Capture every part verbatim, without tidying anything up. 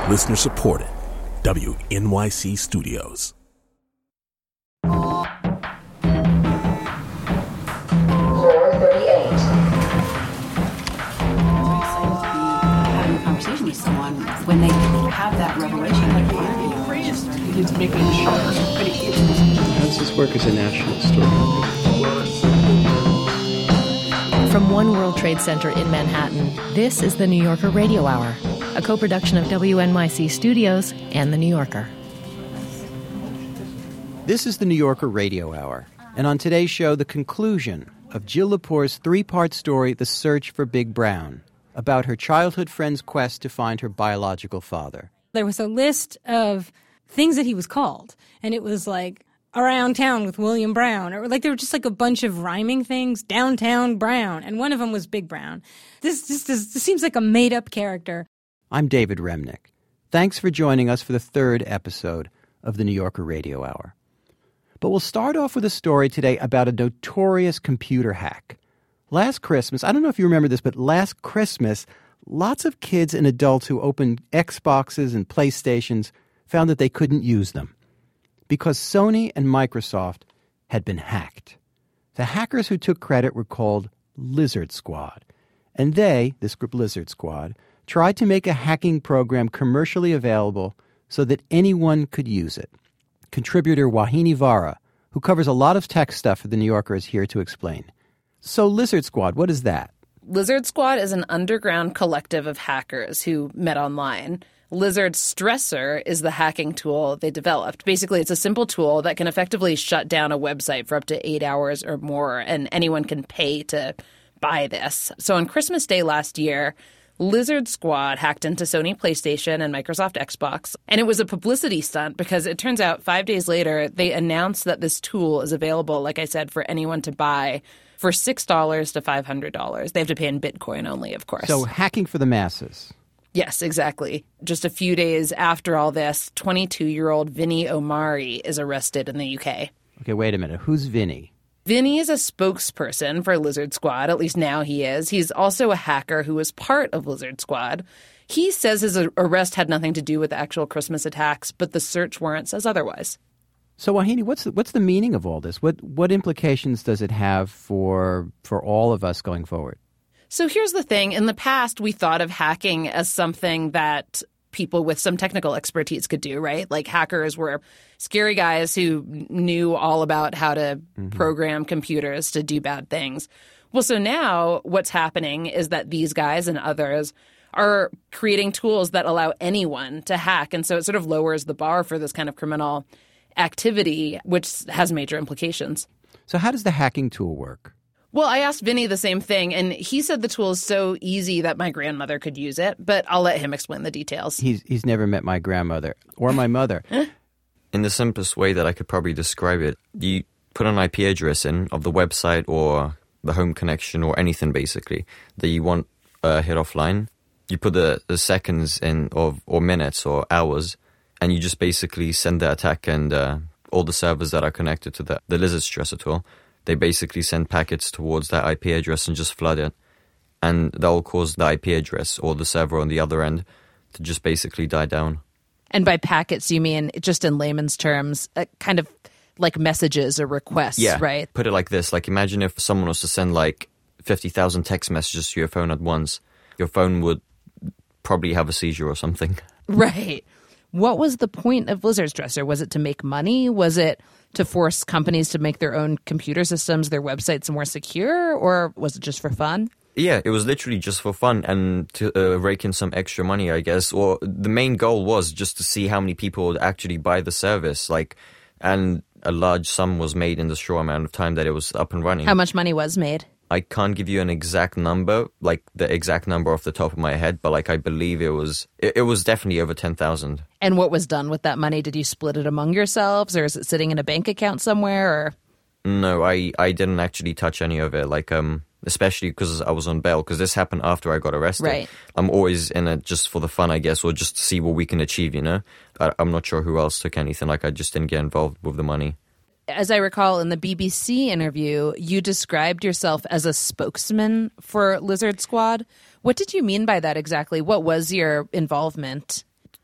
Listener supported. W N Y C Studios. Conversation with someone when they have that revelation, like, why are you afraid? It's making sure. How does this work as a national story? From One World Trade Center in Manhattan, this is the New Yorker Radio Hour, a co-production of W N Y C Studios and The New Yorker. This is the New Yorker Radio Hour, and on today's show, the conclusion of Jill Lepore's three-part story, The Search for Big Brown, about her childhood friend's quest to find her biological father. There was a list of things that he was called, and it was like, around town with William Brown, or like there were just like a bunch of rhyming things, downtown Brown, and one of them was Big Brown. This just this, this seems like a made-up character. I'm David Remnick. Thanks for joining us for the third episode of the New Yorker Radio Hour. But we'll start off with a story today about a notorious computer hack. Last Christmas, I don't know if you remember this, but last Christmas, lots of kids and adults who opened Xboxes and PlayStations found that they couldn't use them because Sony and Microsoft had been hacked. The hackers who took credit were called Lizard Squad, and they, this group Lizard Squad, tried to make a hacking program commercially available so that anyone could use it. Contributor Wahini Vara, who covers a lot of tech stuff for The New Yorker, is here to explain. So Lizard Squad, what is that? Lizard Squad is an underground collective of hackers who met online. Lizard Stressor is the hacking tool they developed. Basically, it's a simple tool that can effectively shut down a website for up to eight hours or more, and anyone can pay to buy this. So on Christmas Day last year, Lizard Squad hacked into Sony PlayStation and Microsoft Xbox, and it was a publicity stunt because it turns out five days later, they announced that this tool is available, like I said, for anyone to buy for six dollars to five hundred dollars. They have to pay in Bitcoin only, of course. So hacking for the masses. Yes, exactly. Just a few days after all this, twenty-two-year-old Vinny Omari is arrested in the U K. Okay, wait a minute. Who's Vinny? Vinny is a spokesperson for Lizard Squad. At least now he is. He's also a hacker who was part of Lizard Squad. He says his arrest had nothing to do with the actual Christmas attacks, but the search warrant says otherwise. So, Wahini, what's the, what's the meaning of all this? What what implications does it have for for all of us going forward? So here's the thing. In the past, we thought of hacking as something that people with some technical expertise could do, right? Like hackers were scary guys who knew all about how to mm-hmm. program computers to do bad things. Well, so now what's happening is that these guys and others are creating tools that allow anyone to hack. And so it sort of lowers the bar for this kind of criminal activity, which has major implications. So how does the hacking tool work? Well, I asked Vinny the same thing, and he said the tool is so easy that my grandmother could use it, but I'll let him explain the details. He's he's never met my grandmother or my mother. In the simplest way that I could probably describe it, you put an I P address in of the website or the home connection or anything basically that you want uh, hit offline. You put the, the seconds in of or minutes or hours, and you just basically send the attack and uh, all the servers that are connected to the, the Lizard Stressor tool. They basically send packets towards that I P address and just flood it. And that will cause the I P address or the server on the other end to just basically die down. And by packets, you mean, just in layman's terms, uh, kind of like messages or requests, yeah, right? Put it like this. Like imagine if someone was to send like fifty thousand text messages to your phone at once. Your phone would probably have a seizure or something. Right. What was the point of Lizard Stressor? Was it to make money? Was it to force companies to make their own computer systems, their websites more secure? Or was it just for fun? Yeah, it was literally just for fun and to uh, rake in some extra money, I guess. Or the main goal was just to see how many people would actually buy the service. Like, and a large sum was made in the short amount of time that it was up and running. How much money was made? I can't give you an exact number, like the exact number off the top of my head, but like I believe it was it, it was definitely over ten thousand. And what was done with that money? Did you split it among yourselves, or is it sitting in a bank account somewhere? Or no, I, I didn't actually touch any of it. Like um, especially because I was on bail, because this happened after I got arrested. Right. I'm always in it just for the fun, I guess, or just to see what we can achieve. You know, I, I'm not sure who else took anything. Like I just didn't get involved with the money. As I recall in the B B C interview, you described yourself as a spokesman for Lizard Squad. What did you mean by that exactly? What was your involvement?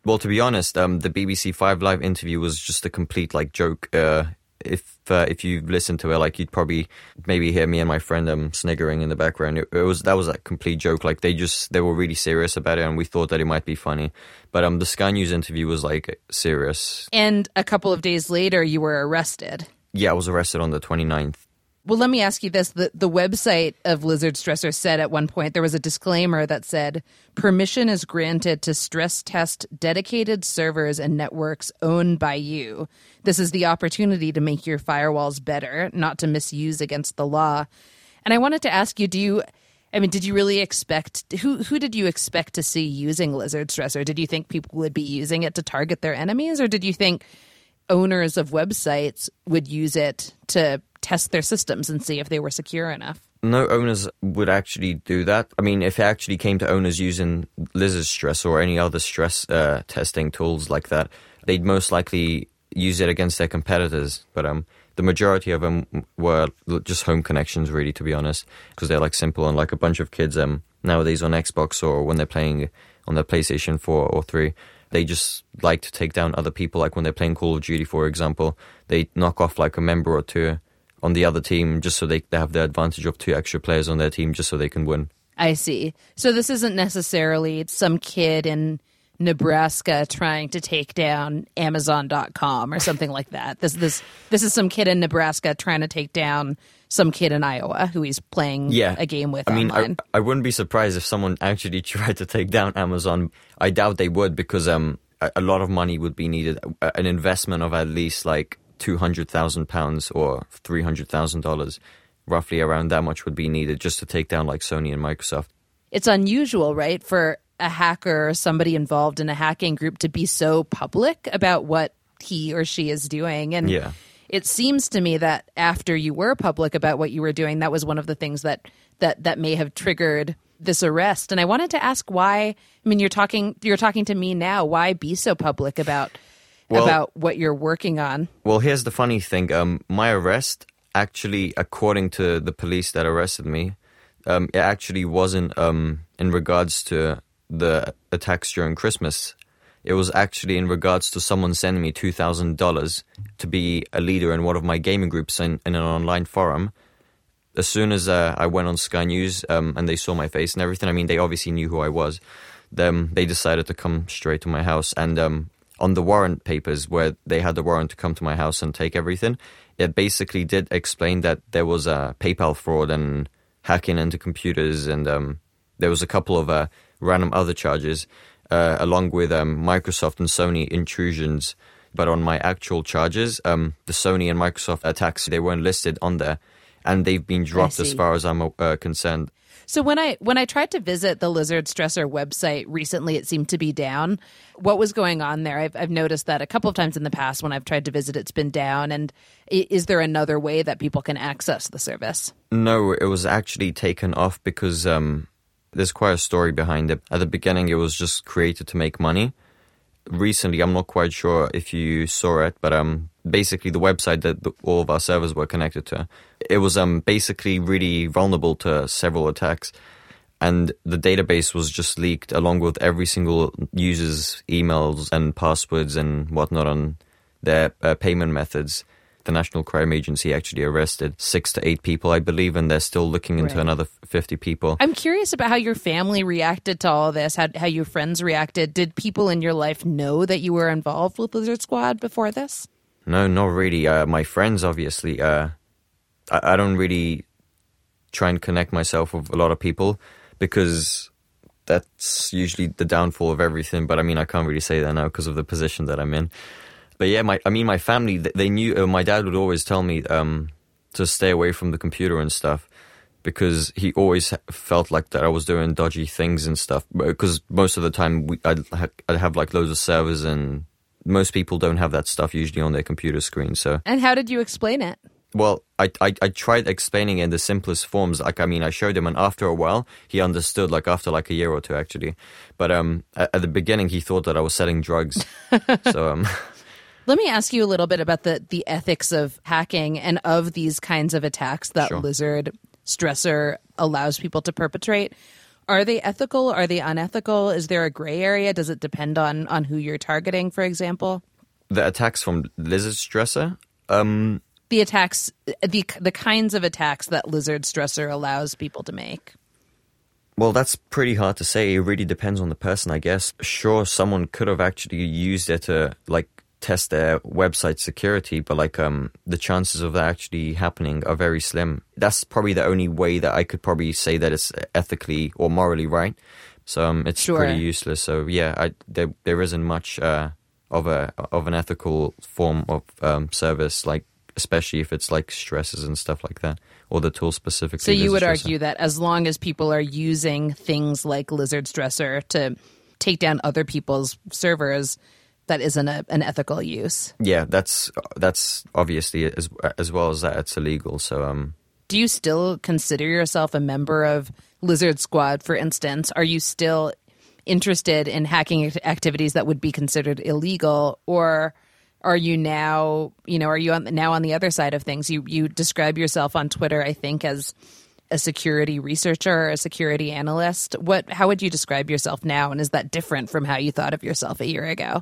Well, to be honest, um, the B B C Five Live interview was just a complete like joke. Uh, if uh, if you listen to it, like you'd probably maybe hear me and my friend um sniggering in the background. It, it was that was a complete joke. Like they just they were really serious about it, and we thought that it might be funny. But um, the Sky News interview was like serious. And a couple of days later, you were arrested. Yeah, I was arrested on the twenty-ninth. Well, let me ask you this. The, the website of Lizard Stressor said at one point there was a disclaimer that said, permission is granted to stress test dedicated servers and networks owned by you. This is the opportunity to make your firewalls better, not to misuse against the law. And I wanted to ask you, do you, I mean, did you really expect, who, who did you expect to see using Lizard Stressor? Did you think people would be using it to target their enemies? Or did you think owners of websites would use it to test their systems and see if they were secure enough? No owners would actually do that. I mean, if it actually came to owners using Lizard Stressor or any other stress uh, testing tools like that, they'd most likely use it against their competitors. But um, the majority of them were just home connections, really, to be honest, because they're like simple and like a bunch of kids um nowadays on Xbox or when they're playing on their PlayStation four or three. They just like to take down other people, like when they're playing Call of Duty, for example. They knock off like a member or two on the other team just so they, they have the advantage of two extra players on their team just so they can win. I see. So this isn't necessarily some kid in Nebraska trying to take down Amazon dot com or something like that. This this this is some kid in Nebraska trying to take down some kid in Iowa who he's playing yeah. a game with I mean, online. I, I wouldn't be surprised if someone actually tried to take down Amazon. I doubt they would because um a, a lot of money would be needed. An investment of at least like two hundred thousand pounds or three hundred thousand dollars, roughly around that much would be needed just to take down like Sony and Microsoft. It's unusual, right, for a hacker or somebody involved in a hacking group to be so public about what he or she is doing. And yeah. It seems to me that after you were public about what you were doing, that was one of the things that that, that may have triggered this arrest. And I wanted to ask why, I mean, you're talking you're talking to me now, why be so public about Well, about what you're working on? Well, here's the funny thing. Um, my arrest, actually, according to the police that arrested me, um, it actually wasn't um, in regards to the attacks during Christmas. It was actually in regards to someone sending me two thousand dollars to be a leader in one of my gaming groups in, in an online forum. As soon as uh, I went on Sky News um, and they saw my face and everything, I mean, they obviously knew who I was. Then they decided to come straight to my house and um, on the warrant papers where they had the warrant to come to my house and take everything, it basically did explain that there was a PayPal fraud and hacking into computers, and um, there was a couple of uh, random other charges, uh, along with um, Microsoft and Sony intrusions. But on my actual charges, um, the Sony and Microsoft attacks, they weren't listed on there, and they've been dropped as far as I'm uh, concerned. So when I when I tried to visit the Lizard Stressor website recently, it seemed to be down. What was going on there? I've, I've noticed that a couple of times in the past when I've tried to visit, it's been down. And is there another way that people can access the service? No, it was actually taken off because um, there's quite a story behind it. At the beginning, it was just created to make money. Recently, I'm not quite sure if you saw it, but um, basically the website that the, all of our servers were connected to, it was um basically really vulnerable to several attacks, and the database was just leaked along with every single user's emails and passwords and whatnot on their uh, payment methods. The National Crime Agency actually arrested six to eight people, I believe, and they're still looking into right. another fifty people. I'm curious about how your family reacted to all this, how, how your friends reacted. Did people in your life know that you were involved with Lizard Squad before this? No, not really. Uh, my friends, obviously. Uh, I, I don't really try and connect myself with a lot of people because that's usually the downfall of everything. But I mean, I can't really say that now because of the position that I'm in. But yeah, my I mean, my family, they knew, uh, my dad would always tell me um, to stay away from the computer and stuff because he always felt like that I was doing dodgy things and stuff. Because most of the time, we, I'd, I'd have like loads of servers, and most people don't have that stuff usually on their computer screen. So, and how did you explain it? Well, I, I I tried explaining it in the simplest forms. Like, I mean, I showed him, and after a while, he understood, like after like a year or two, actually. But um, at, at the beginning, he thought that I was selling drugs. so, um... Let me ask you a little bit about the, the ethics of hacking and of these kinds of attacks that Sure. Lizard Stressor allows people to perpetrate. Are they ethical? Are they unethical? Is there a gray area? Does it depend on, on who you're targeting, for example? The attacks from Lizard Stressor? Um, the attacks, the the kinds of attacks that Lizard Stressor allows people to make. Well, that's pretty hard to say. It really depends on the person, I guess. Sure, someone could have actually used it to, like, test their website security, but, like, um, the chances of that actually happening are very slim. That's probably the only way that I could probably say that it's ethically or morally right. So um, it's sure. pretty useless. So, yeah, I, there there isn't much uh, of a of an ethical form of um, service, like, especially if it's, like, stresses and stuff like that. Or the tool specifically. So you would argue that as long as people are using things like Lizard Stressor to take down other people's servers, that isn't a, an ethical use. Yeah, that's that's obviously as as well as that it's illegal. So, um, do you still consider yourself a member of Lizard Squad? For instance, are you still interested in hacking activities that would be considered illegal, or are you now, you know, are you on, now on the other side of things? You you describe yourself on Twitter, I think, as a security researcher or a security analyst. What? How would you describe yourself now? And is that different from how you thought of yourself a year ago?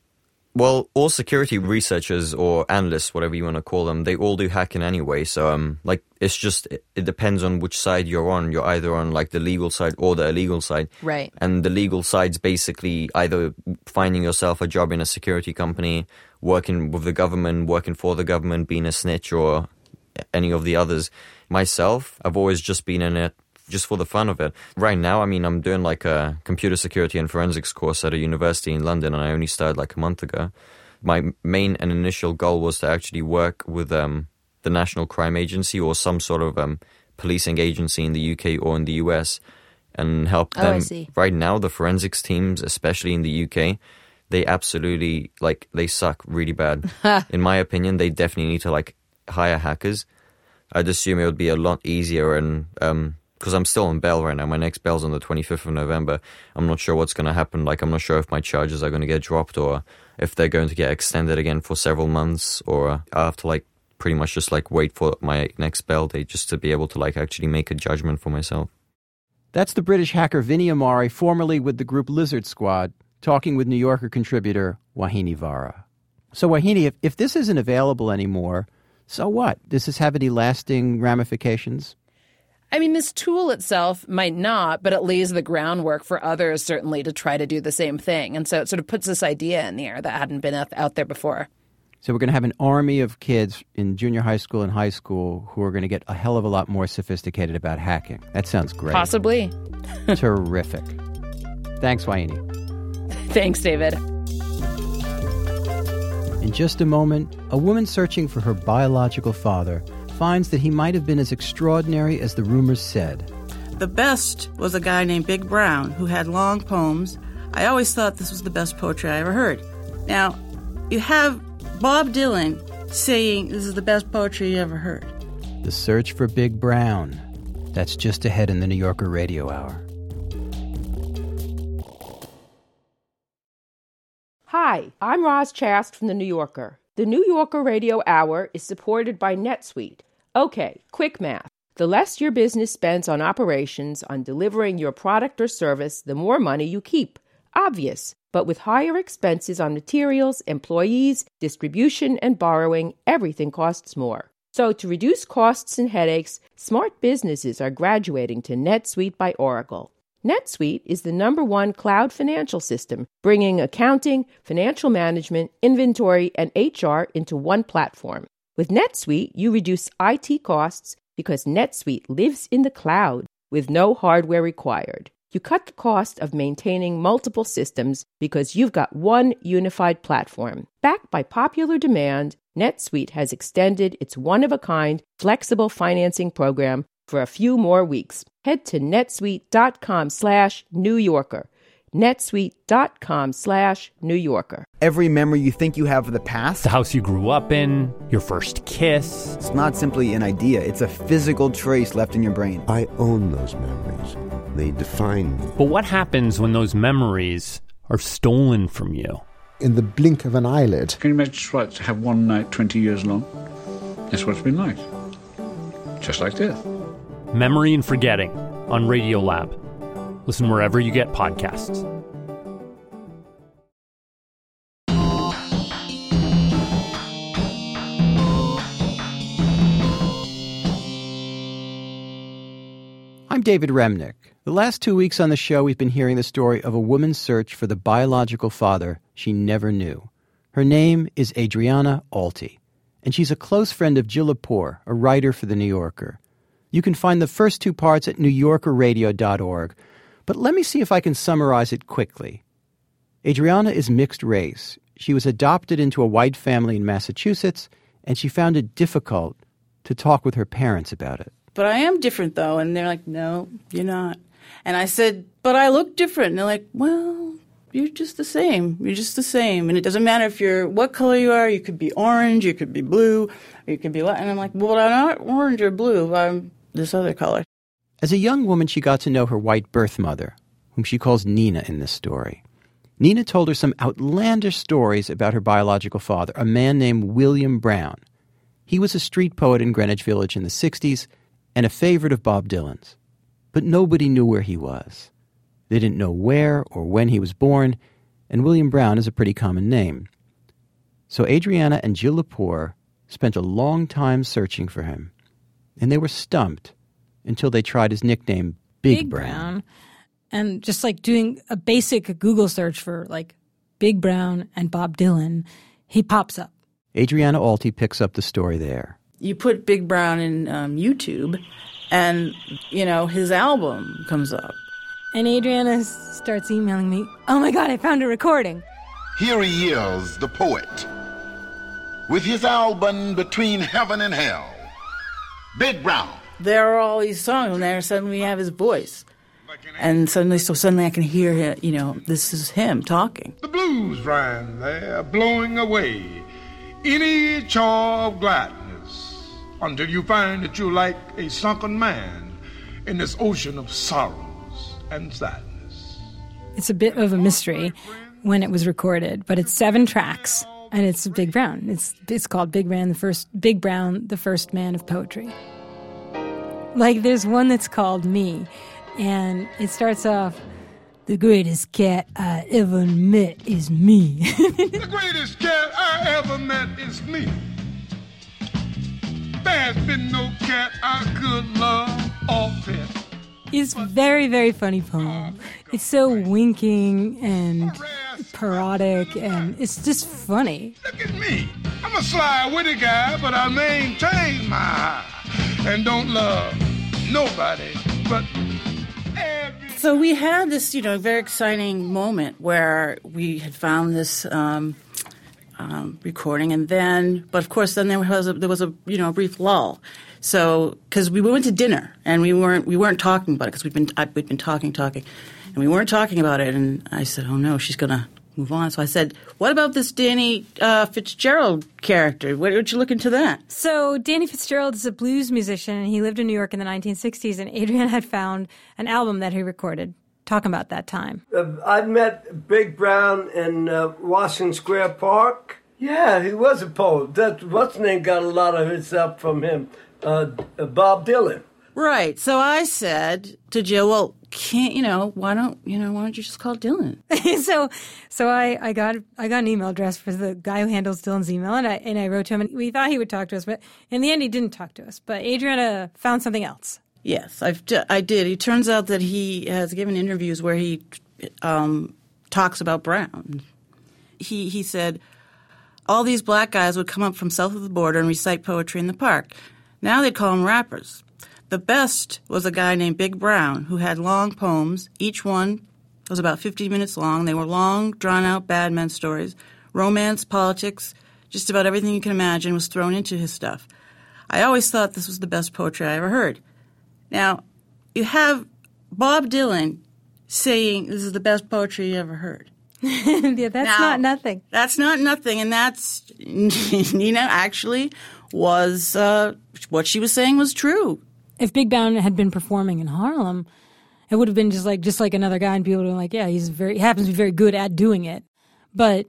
Well, all security researchers or analysts, whatever you want to call them, they all do hacking anyway. So, um, like, it's just, it, it depends on which side you're on. You're either on, like, the legal side or the illegal side. Right. And the legal side's basically either finding yourself a job in a security company, working with the government, working for the government, being a snitch, or any of the others. Myself, I've always just been in it just for the fun of it. Right now, I mean, I'm doing like a computer security and forensics course at a university in London, and I only started like a month ago. My main and initial goal was to actually work with um, the National Crime Agency or some sort of um, policing agency in the U K or in the U S and help them. Oh, I see. Right now, the forensics teams, especially in the U K, they absolutely, like, they suck really bad. In my opinion, they definitely need to, like, hire hackers. I'd assume it would be a lot easier and... um because I'm still on bail right now. My next bail's on the twenty-fifth of November. I'm not sure what's going to happen. Like, I'm not sure if my charges are going to get dropped or if they're going to get extended again for several months, or I have to, like, pretty much just, like, wait for my next bail date just to be able to, like, actually make a judgment for myself. That's the British hacker Vinny Amari, formerly with the group Lizard Squad, talking with New Yorker contributor Wahini Vara. So, Wahini, if, if this isn't available anymore, so what? Does this have any lasting ramifications? I mean, this tool itself might not, but it lays the groundwork for others, certainly, to try to do the same thing. And so it sort of puts this idea in the air that hadn't been out there before. So we're going to have an army of kids in junior high school and high school who are going to get a hell of a lot more sophisticated about hacking. That sounds great. Possibly. Terrific. Thanks, Wahini. Thanks, David. In just a moment, a woman searching for her biological father finds that he might have been as extraordinary as the rumors said. The best was a guy named Big Brown who had long poems. I always thought this was the best poetry I ever heard. Now, you have Bob Dylan saying this is the best poetry you ever heard. The search for Big Brown. That's just ahead in the New Yorker Radio Hour. Hi, I'm Roz Chast from The New Yorker. The New Yorker Radio Hour is supported by NetSuite. Okay, quick math. The less your business spends on operations, on delivering your product or service, the more money you keep. Obvious. But with higher expenses on materials, employees, distribution, and borrowing, everything costs more. So to reduce costs and headaches, smart businesses are graduating to NetSuite by Oracle. NetSuite is the number one cloud financial system, bringing accounting, financial management, inventory, and H R into one platform. With NetSuite, you reduce I T costs because NetSuite lives in the cloud with no hardware required. You cut the cost of maintaining multiple systems because you've got one unified platform. Backed by popular demand, NetSuite has extended its one-of-a-kind flexible financing program for a few more weeks. Head to netsuite.com slash New Yorker. netsuite.com slash New Yorker. Every memory you think you have of the past, the house you grew up in, your first kiss. It's not simply an idea. It's a physical trace left in your brain. I own those memories. They define me. But what happens when those memories are stolen from you? In the blink of an eyelid. Can you imagine what to have one night twenty years long? That's what it's been like. Just like this. Memory and Forgetting on Radiolab. Listen wherever you get podcasts. I'm David Remnick. The last two weeks on the show, we've been hearing the story of a woman's search for the biological father she never knew. Her name is Adriana Alty, and she's a close friend of Jill Lepore, a writer for The New Yorker. You can find the first two parts at new yorker radio dot org, but let me see if I can summarize it quickly. Adriana is mixed race. She was adopted into a white family in Massachusetts, and she found it difficult to talk with her parents about it. But I am different, though. And they're like, no, you're not. And I said, but I look different. And they're like, well, you're just the same. You're just the same. And it doesn't matter if you're what color you are. You could be orange. You could be blue. Or you could be light. And I'm like, well, I'm not orange or blue. I'm this other color. As a young woman, she got to know her white birth mother, whom she calls Nina in this story. Nina told her some outlandish stories about her biological father, a man named William Brown. He was a street poet in Greenwich Village in the sixties, and a favorite of Bob Dylan's. But nobody knew where he was. They didn't know where or when he was born, and William Brown is a pretty common name. So Adriana and Jill Lepore spent a long time searching for him, and they were stumped until they tried his nickname, Big, Big Brown. Brown. And just like doing a basic Google search for like Big Brown and Bob Dylan, he pops up. Adriana Alty picks up the story there. You put Big Brown in um, YouTube, and, you know, his album comes up. And Adriana starts emailing me, oh my God, I found a recording. Here he is, the poet, with his album Between Heaven and Hell. Big Brown. There are all these songs, and there suddenly we have his voice. And suddenly, so suddenly I can hear him, you know, this is him talking. The blues ran there, blowing away any char of gladness, until you find that you're like a sunken man in this ocean of sorrows and sadness. It's a bit of a mystery when it was recorded, but it's seven tracks, and it's Big Brown. It's it's called Big Brown, the first Big Brown, the first man of poetry. Like there's one that's called Me, and it starts off, the greatest cat I ever met is me. The greatest cat I ever met is me. There's been no cat I could love or pet. It's very, very funny poem. It's so winking and parodic, and it's just funny. Look at me. I'm a sly, witty guy, but I maintain my eye and don't love nobody but every... So we had this, you know, very exciting moment where we had found this um, um, recording, and then, but of course, then there was a, there was a you know a brief lull. So because we went to dinner and we weren't we weren't talking about it because we'd been I, we'd been talking talking, and we weren't talking about it. And I said, oh no, she's gonna move on. So I said, what about this Danny uh, Fitzgerald character? Why don't you look into that? So Danny Fitzgerald is a blues musician, and he lived in New York in the nineteen sixties, and Adriana had found an album that he recorded talking about that time. Uh, I met Big Brown in uh, Washington Square Park. Yeah, he was a poet. That, what's his name got a lot of his help from him? Uh, uh, Bob Dylan. Right. So I said to Jill, well, can't, you know, why don't, you know, why don't you just call Dylan? so, so I, I got, I got an email address for the guy who handles Dylan's email, and I, and I wrote to him, and we thought he would talk to us, but in the end he didn't talk to us. But Adriana found something else. Yes, I've, I did. It turns out that he has given interviews where he um, talks about Brown. He, he said, all these black guys would come up from south of the border and recite poetry in the park. Now they'd call them rappers. The best was a guy named Big Brown who had long poems. Each one was about fifteen minutes long. They were long, drawn-out bad men stories. Romance, politics, just about everything you can imagine was thrown into his stuff. I always thought this was the best poetry I ever heard. Now, you have Bob Dylan saying this is the best poetry you ever heard. Yeah, that's now, not nothing. That's not nothing, and that's, Nina actually was, uh, what she was saying was true. If Big Brown had been performing in Harlem, it would have been just like just like another guy, and people would have been like, yeah, he's very, he happens to be very good at doing it. But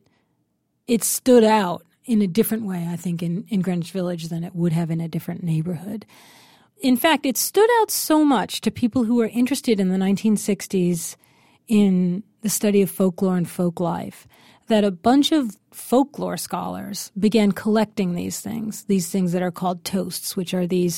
it stood out in a different way, I think, in, in Greenwich Village than it would have in a different neighborhood. In fact, it stood out so much to people who were interested in the nineteen sixties in the study of folklore and folk life that a bunch of folklore scholars began collecting these things, these things that are called toasts, which are these,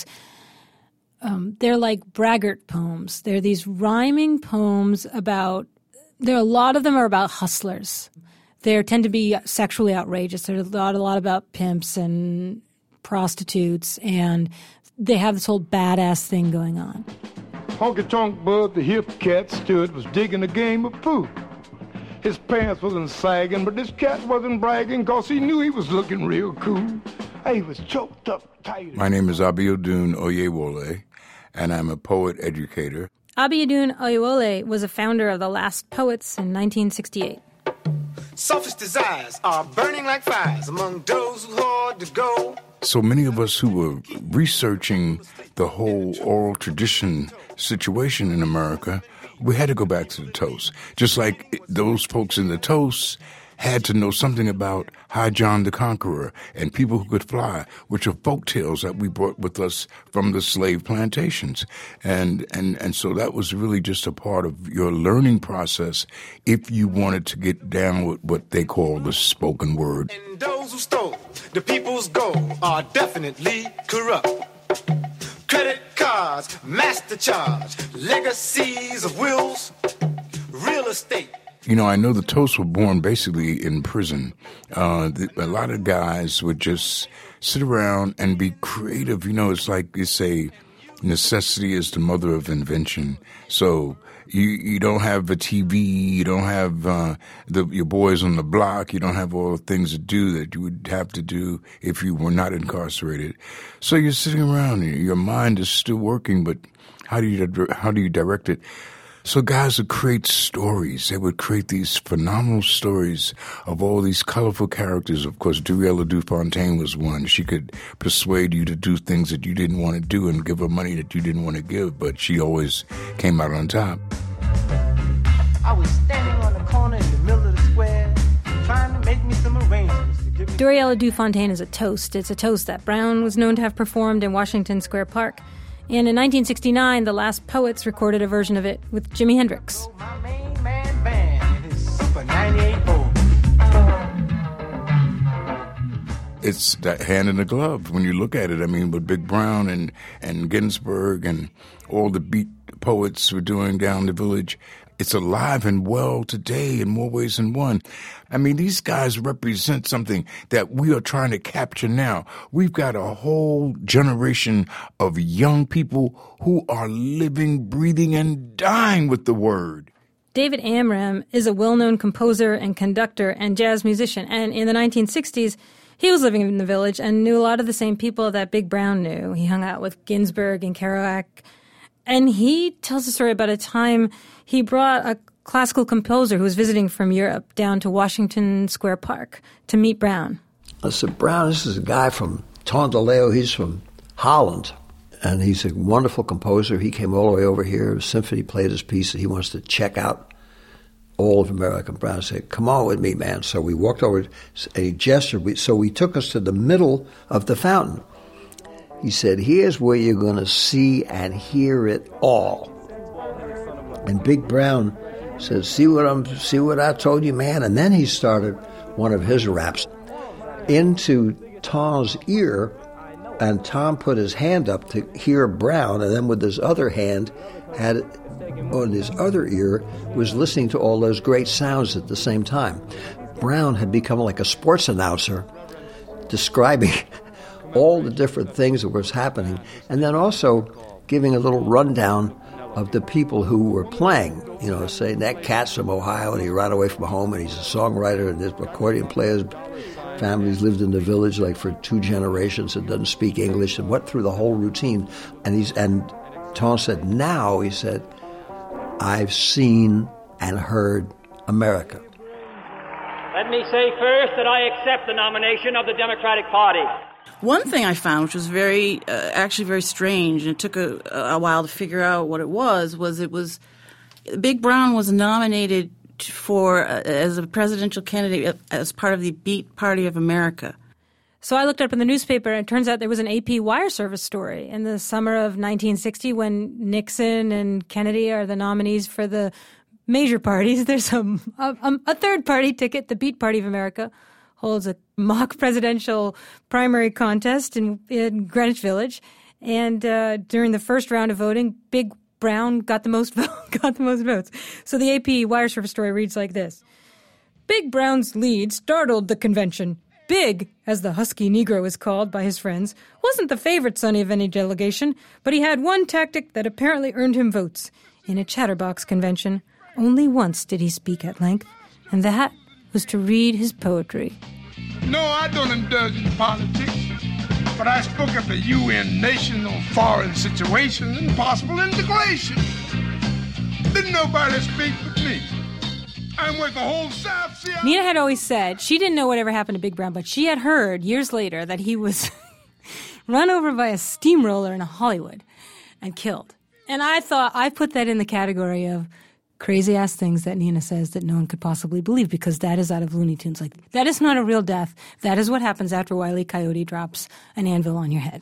um, they're like braggart poems. They're these rhyming poems about, there are a lot of them are about hustlers. They tend to be sexually outrageous. There's a lot, a lot about pimps and prostitutes, and they have this whole badass thing going on. Honky Tonk Bud, the hip cat, stood, was digging a game of food. His pants wasn't sagging, but this cat wasn't bragging because he knew he was looking real cool. He was choked up tight. My name is Abiodun Oyewole, and I'm a poet educator. Abiodun Oyewole was a founder of the Last Poets in nineteen sixty-eight. Selfish desires are burning like fires among those who hoard to go. So many of us who were researching the whole oral tradition situation in America, we had to go back to the toast. Just like those folks in the toast had to know something about High John the Conqueror and People Who Could Fly, which are folk tales that we brought with us from the slave plantations. And, and, and so that was really just a part of your learning process if you wanted to get down with what they call the spoken word. And those who stole the people's gold are definitely corrupt. Credit cards, master charge, legacies of wills, real estate. You know, I know the Toasts were born basically in prison. Uh, the, a lot of guys would just sit around and be creative. You know, it's like they say, necessity is the mother of invention. So you you don't have a T V, you don't have uh, the, your boys on the block, you don't have all the things to do that you would have to do if you were not incarcerated. So you're sitting around and your mind is still working, but how do you how do you direct it? So guys would create stories. They would create these phenomenal stories of all these colorful characters. Of course, Duriella DuFontaine was one. She could persuade you to do things that you didn't want to do and give her money that you didn't want to give, but she always came out on top. I was standing on the corner in the middle of the square, trying to make me some arrangements. Duriella DuFontaine is a toast. It's a toast that Brown was known to have performed in Washington Square Park. And in nineteen sixty-nine, the Last Poets recorded a version of it with Jimi Hendrix. My main man band in his Super ninety-eight Bowl. It's that hand in the glove when you look at it. I mean, with Big Brown and, and Ginsberg and all the beat poets were doing down the village, it's alive and well today in more ways than one. I mean, these guys represent something that we are trying to capture now. We've got a whole generation of young people who are living, breathing, and dying with the word. David Amram is a well-known composer and conductor and jazz musician. And in the nineteen sixties, he was living in the village and knew a lot of the same people that Big Brown knew. He hung out with Ginsberg and Kerouac. And he tells a story about a time he brought a classical composer who was visiting from Europe down to Washington Square Park to meet Brown. I said, Brown, this is a guy from Tondaleo. He's from Holland. And he's a wonderful composer. He came all the way over here. Symphony played his piece. He wants to check out all of America. Brown said, come on with me, man. So we walked over, and he gestured. So he took us to the middle of the fountain. He said, here's where you're going to see and hear it all. And Big Brown said, see what I'm, see what I told you, man? And then he started one of his raps into Tom's ear, and Tom put his hand up to hear Brown, and then with his other hand had on his other ear was listening to all those great sounds at the same time. Brown had become like a sports announcer describing all the different things that was happening, and then also giving a little rundown of the people who were playing. You know, saying that cat's from Ohio and he ran away from home and he's a songwriter and there's accordion players. Families lived in the village like for two generations and doesn't speak English, and went through the whole routine. And he's and Tom said, now, he said, I've seen and heard America. Let me say first that I accept the nomination of the Democratic Party. One thing I found, which was very, uh, actually very strange, and it took a, a while to figure out what it was, was it was Big Brown was nominated for uh, as a presidential candidate as part of the Beat Party of America. So I looked up in the newspaper, and it turns out there was an A P wire service story in the summer of nineteen sixty when Nixon and Kennedy are the nominees for the major parties. There's a, a, a third party ticket, the Beat Party of America, holds a mock presidential primary contest in, in Greenwich Village. And uh, during the first round of voting, Big Brown got the most got the most votes. So the A P wire service story reads like this. Big Brown's lead startled the convention. Big, as the husky Negro is called by his friends, wasn't the favorite son of any delegation, but he had one tactic that apparently earned him votes. In a chatterbox convention, only once did he speak at length, and that was to read his poetry. No, I don't indulge in politics, but I spoke at the U N National Foreign Situations and Possible Integration. Didn't nobody speak but me. I'm with the whole South Sea. Nina had always said she didn't know whatever happened to Big Brown, but she had heard years later that he was run over by a steamroller in Hollywood and killed. And I thought I put that in the category of crazy-ass things that Nina says that no one could possibly believe, because that is out of Looney Tunes. Like, that is not a real death. That is what happens after Wile E. Coyote drops an anvil on your head.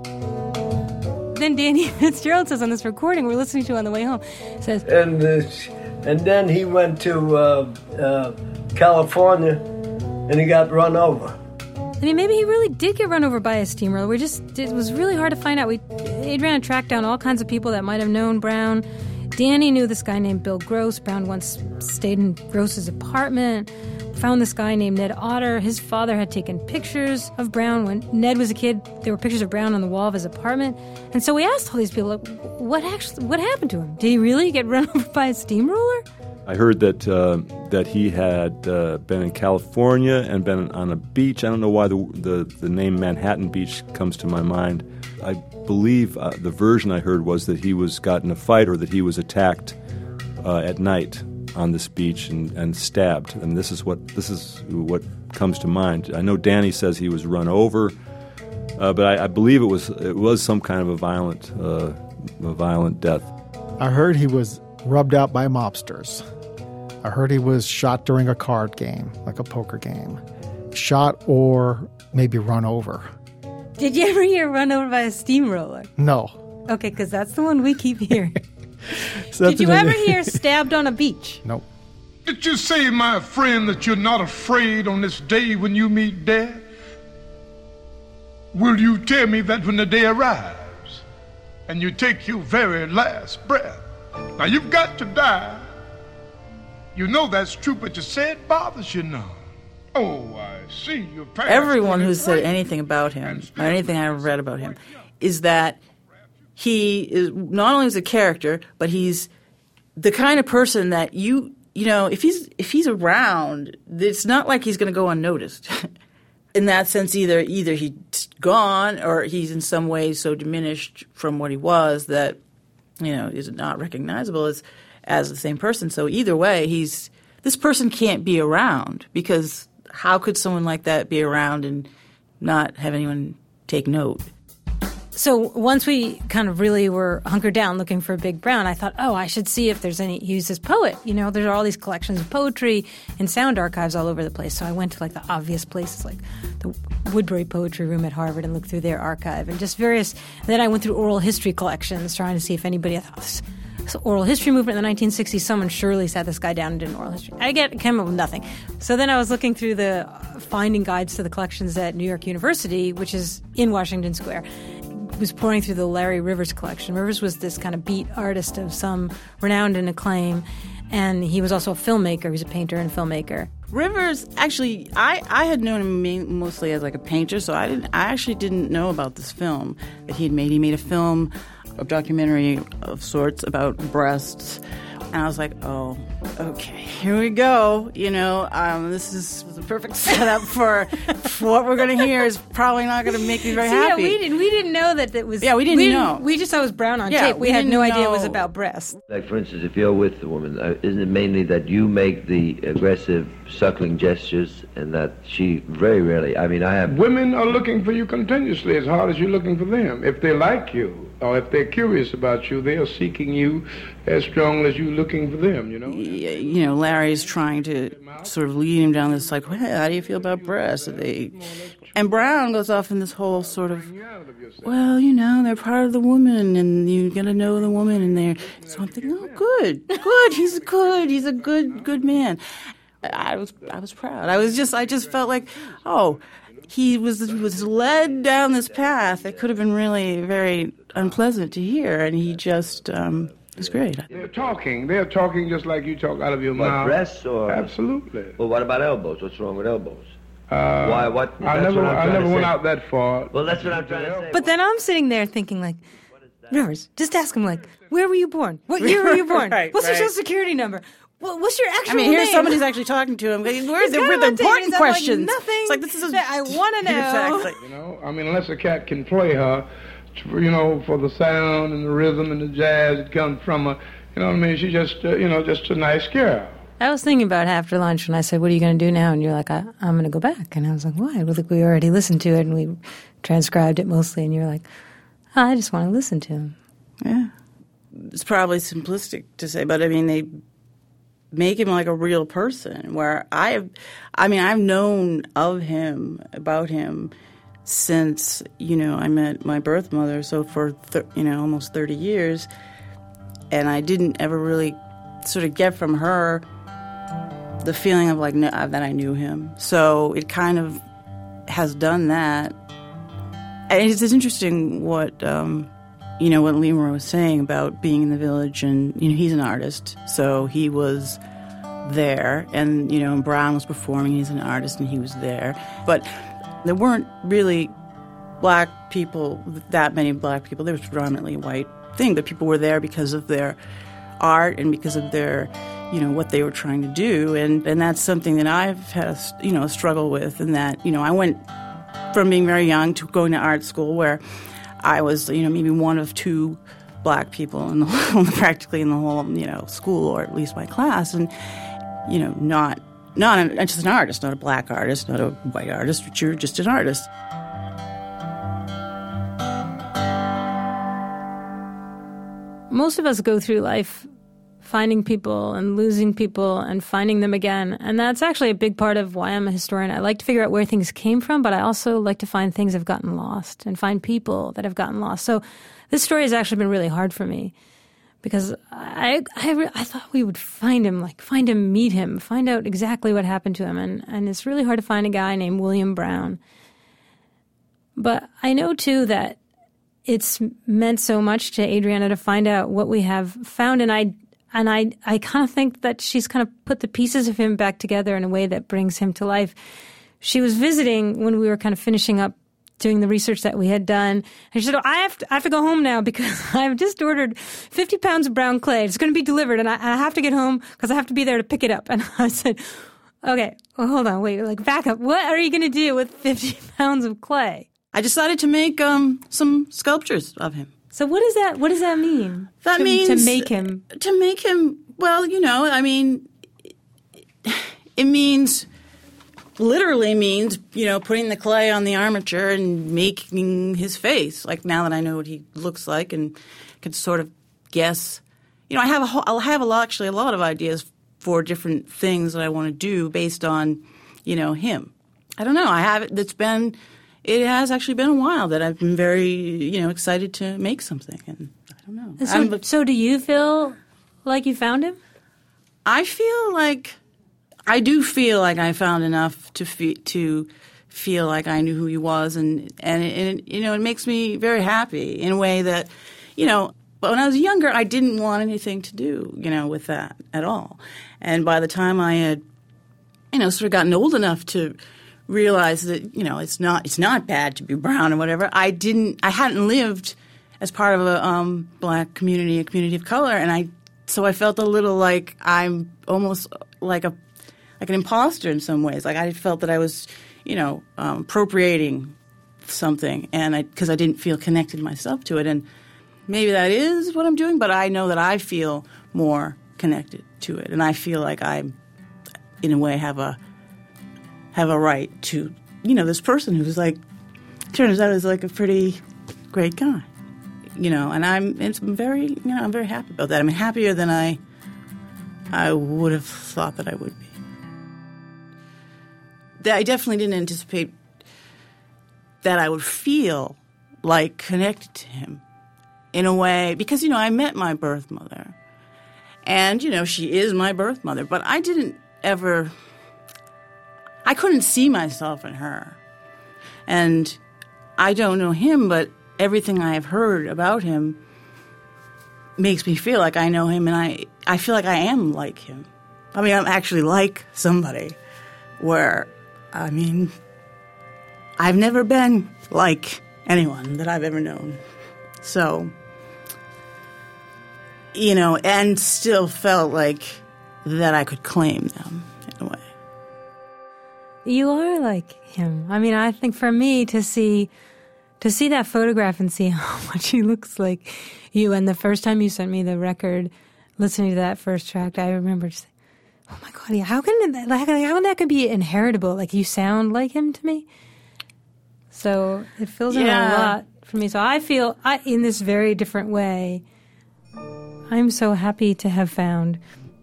Then Danny Fitzgerald says on this recording we're listening to on the way home, says... And uh, and then he went to uh, uh, California, and he got run over. I mean, maybe he really did get run over by a steamroller. We just, it was really hard to find out. We, Adriana tracked down all kinds of people that might have known Brown. Danny knew this guy named Bill Gross. Brown once stayed in Gross's apartment. Found this guy named Ned Otter. His father had taken pictures of Brown when Ned was a kid. There were pictures of Brown on the wall of his apartment. And so we asked all these people, like, what actually, what happened to him? Did he really get run over by a steamroller? I heard that uh, that he had uh, been in California and been on a beach. I don't know why the the, the name Manhattan Beach comes to my mind. I believe uh, the version I heard was that he was got in a fight or that he was attacked uh, at night on this beach and, and stabbed. And this is what this is what comes to mind. I know Danny says he was run over, uh, but I, I believe it was it was some kind of a violent uh, a violent death. I heard he was rubbed out by mobsters. I heard he was shot during a card game, like a poker game. Shot or maybe run over. Did you ever hear run over by a steamroller? No. Okay, because that's the one we keep hearing. Did you ever hear stabbed on a beach? Nope. Did you say, my friend, that you're not afraid on this day when you meet death? Will you tell me that when the day arrives and you take your very last breath? Now, you've got to die. You know that's true, but you say it bothers you now. Oh, I see. Your Everyone who's said anything about him, or anything I've read about him, is that he is not only is a character, but he's the kind of person that you, you know, if he's if he's around, it's not like he's going to go unnoticed. In that sense, either either he's gone or he's in some way so diminished from what he was that, you know, is not recognizable as as the same person. So either way, he's this person can't be around, because how could someone like that be around and not have anyone take note? So once we kind of really were hunkered down looking for Big Brown, I thought, oh, I should see if there's any – he's this poet. You know, there are all these collections of poetry and sound archives all over the place. So I went to like the obvious places like the Woodbury Poetry Room at Harvard and looked through their archive and just various – then I went through oral history collections trying to see if anybody – I thought this – So oral history movement in the nineteen sixties, someone surely sat this guy down and did an oral history. I get came up with nothing. So then I was looking through the finding guides to the collections at New York University, which is in Washington Square. I was pouring through the Larry Rivers collection. Rivers was this kind of beat artist of some renowned and acclaim, and he was also a filmmaker. He was a painter and filmmaker. Rivers, actually, I, I had known him mostly as like a painter, so I didn't. I actually didn't know about this film that he had made. He made a film, a documentary of sorts about breasts, and I was like, oh, okay, here we go. You know, um, this is the perfect setup for, for what we're going to hear is probably not going to make me very so, happy. Yeah, we didn't, we didn't know that it was... Yeah, we didn't we know. Didn't, we just thought it was Brown on yeah, tape. We, we had no know. idea it was about breasts. Like, for instance, if you're with the woman, uh, isn't it mainly that you make the aggressive suckling gestures and that she very rarely... I mean, I have... Women are looking for you continuously as hard as you're looking for them. If they like you, or if they're curious about you, they are seeking you as strongly as you're looking for them, you know? You know, Larry's trying to sort of lead him down this, like, well, how do you feel about breasts? Are they... And Brown goes off in this whole sort of, well, you know, they're part of the woman, and you got to know the woman, and they're... So I'm thinking, oh, good, good, he's good, he's a good, good man. I was, I was proud. I was just, I just felt like, oh, he was was led down this path that could have been really very unpleasant to hear, and he just um, was great. They're talking. They're talking just like you talk out of your What, mouth. breasts or? Absolutely. Well, what about elbows? What's wrong with elbows? Uh, Why? What? I that's never, what I'm I trying never to went say. out that far. Well, that's what I'm trying to say. But then I'm sitting there thinking, like, Rivers, just ask him, like, where were you born? What year were you born? Right, What's your right. social security number? Well, what's your actual I mean, here's name? somebody who's actually talking to him. Where's He's the, got where him the on tape, important he's like, questions? nothing It's like, this is a, that I want to know. Exactly. You know, I mean, unless a cat can play her, you know, for the sound and the rhythm and the jazz that comes from her, you know what I mean? She's just, uh, you know, just a nice girl. I was thinking about it after lunch when I said, what are you going to do now? And you're like, I, I'm going to go back. And I was like, why? Well, like, we already listened to it and we transcribed it mostly. And you're like, oh, I just want to listen to him. Yeah. It's probably simplistic to say, but I mean, they make him like a real person, where I have, I mean, I've known of him, about him, since, you know, I met my birth mother, so for, th- you know, almost thirty years, and I didn't ever really sort of get from her the feeling of like, no, that I knew him. So it kind of has done that. And it's, it's interesting what, um, you know, what Leroy was saying about being in the village, and, you know, he's an artist, so he was there, and, you know, Brown was performing, he's an artist, and he was there. But there weren't really black people, that many black people. There was predominantly a white thing, but people were there because of their art and because of their, you know, what they were trying to do, and, and that's something that I've had a, you know, a struggle with, and that, you know, I went from being very young to going to art school where I was, you know, maybe one of two black people in the whole, practically in the whole, you know, school, or at least my class, and, you know, not not an, just an artist, not a black artist, not a white artist, but you're just an artist. Most of us go through life finding people and losing people and finding them again. And that's actually a big part of why I'm a historian. I like to figure out where things came from, but I also like to find things that have gotten lost and find people that have gotten lost. So this story has actually been really hard for me because I I, I thought we would find him, like find him, meet him, find out exactly what happened to him. And, and it's really hard to find a guy named William Brown. But I know, too, that it's meant so much to Adriana to find out what we have found. And I And I, I kind of think that she's kind of put the pieces of him back together in a way that brings him to life. She was visiting when we were kind of finishing up doing the research that we had done. And she said, oh, I have to, I have to go home now because I've just ordered fifty pounds of brown clay. It's going to be delivered, and I, I have to get home because I have to be there to pick it up. And I said, okay, well, hold on, wait, like back up. What are you going to do with fifty pounds of clay? I decided to make um, some sculptures of him. So what does that, what does that mean? That to, means... To make him... To make him, well, you know, I mean, it means, literally means, you know, putting the clay on the armature and making his face. Like, now that I know what he looks like and can sort of guess. You know, I have a whole, I'll have a lot, actually a lot of ideas for different things that I want to do based on, you know, him. I don't know. I have it, it's been... It has actually been a while that I've been very, you know, excited to make something, and I don't know. So, so do you feel like you found him? I feel like I do feel like I found enough to fe- to feel like I knew who he was, and and it, you know, it makes me very happy in a way that, you know, when I was younger, I didn't want anything to do, you know, with that at all, and by the time I had, you know, sort of gotten old enough to realize that, you know, it's not it's not bad to be brown or whatever. I didn't I hadn't lived as part of a um, black community, a community of color, and I so I felt a little like I'm almost like a like an imposter in some ways. Like I felt that I was, you know, um, appropriating something, and I because I didn't feel connected myself to it, and maybe that is what I'm doing. But I know that I feel more connected to it, and I feel like I, in a way, have a have a right to, you know, this person who's like, turns out is like a pretty great guy. you know, and I'm it's very, you know, I'm very happy about that. I mean, happier than I I would have thought that I would be. I definitely didn't anticipate that I would feel like connected to him in a way, because, you know, I met my birth mother, and, you know, she is my birth mother, but I didn't ever, I couldn't see myself in her. And I don't know him, but everything I have heard about him makes me feel like I know him, and I, I feel like I am like him. I mean, I'm actually like somebody where, I mean, I've never been like anyone that I've ever known. So, you know, and still felt like that I could claim them in a way. You are like him. I mean, I think for me to see to see that photograph and see how much he looks like you, and the first time you sent me the record, listening to that first track, I remember just saying, oh my God, yeah, how can that, like, how can that could be inheritable? Like, you sound like him to me. So it fills in Yeah. a lot for me. So I feel, I, in this very different way, I'm so happy to have found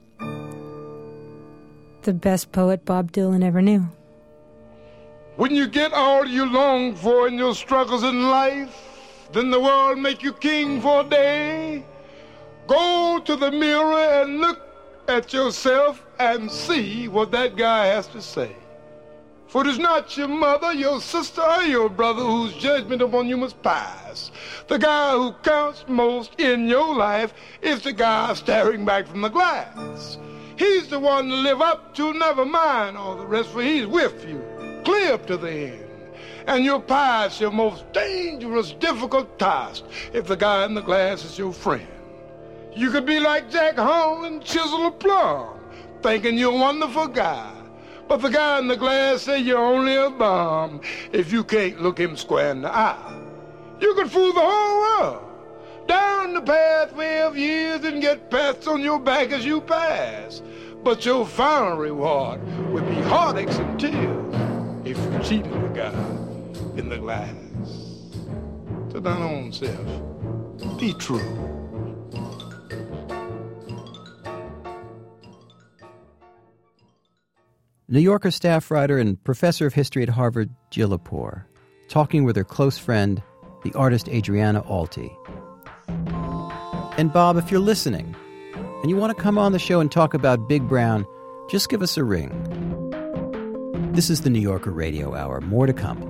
the best poet Bob Dylan ever knew. When you get all you long for in your struggles in life, then the world make you king for a day. Go to the mirror and look at yourself and see what that guy has to say. For it is not your mother, your sister, or your brother whose judgment upon you must pass. The guy who counts most in your life is the guy staring back from the glass. He's the one to live up to, never mind all the rest, for he's with you, clear up to the end. And you'll pass your most dangerous, difficult task if the guy in the glass is your friend. You could be like Jack Hall and chisel a plum, thinking you're a wonderful guy. But the guy in the glass say you're only a bum if you can't look him square in the eye. You could fool the whole world down the pathway of years and get pats on your back as you pass. But your final reward would be heartaches and tears if you cheated the guy in the glass. To thine own self, be true. New Yorker staff writer and professor of history at Harvard, Jill Lepore, talking with her close friend, the artist Adriana Alty. And Bob, if you're listening and you want to come on the show and talk about Big Brown, just give us a ring. This is the New Yorker Radio Hour. More to come.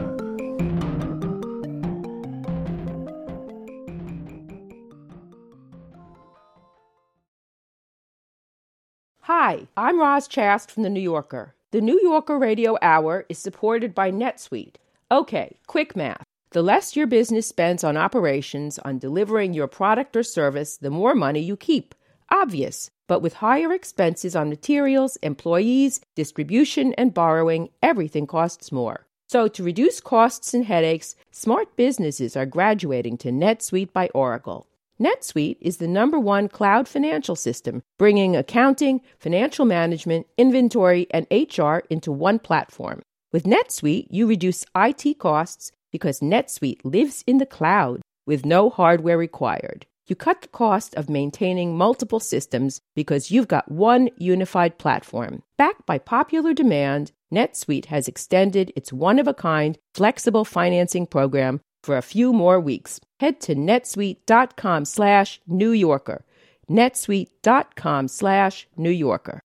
Hi, I'm Roz Chast from The New Yorker. The New Yorker Radio Hour is supported by NetSuite. Okay, quick math. The less your business spends on operations, on delivering your product or service, the more money you keep. Obvious. But with higher expenses on materials, employees, distribution, and borrowing, everything costs more. So to reduce costs and headaches, smart businesses are graduating to NetSuite by Oracle. NetSuite is the number one cloud financial system, bringing accounting, financial management, inventory, and H R into one platform. With NetSuite, you reduce I T costs because NetSuite lives in the cloud with no hardware required. You cut the cost of maintaining multiple systems because you've got one unified platform. Backed by popular demand, NetSuite has extended its one-of-a-kind flexible financing program for a few more weeks. Head to netsuite.com slash New Yorker. netsuite.com slash New Yorker.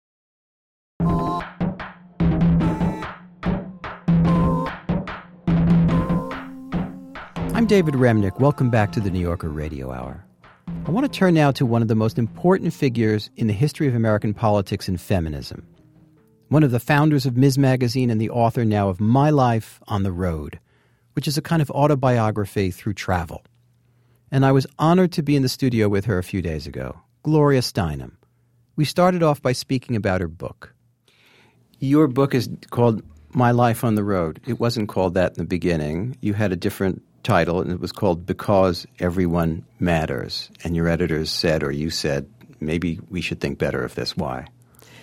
I'm David Remnick. Welcome back to the New Yorker Radio Hour. I want to turn now to one of the most important figures in the history of American politics and feminism. One of the founders of Ms. Magazine and the author now of My Life on the Road, which is a kind of autobiography through travel. And I was honored to be in the studio with her a few days ago, Gloria Steinem. We started off by speaking about her book. Your book is called My Life on the Road. It wasn't called that in the beginning. You had a different title, and it was called Because Everyone Matters. And your editors said, or you said, maybe we should think better of this. Why?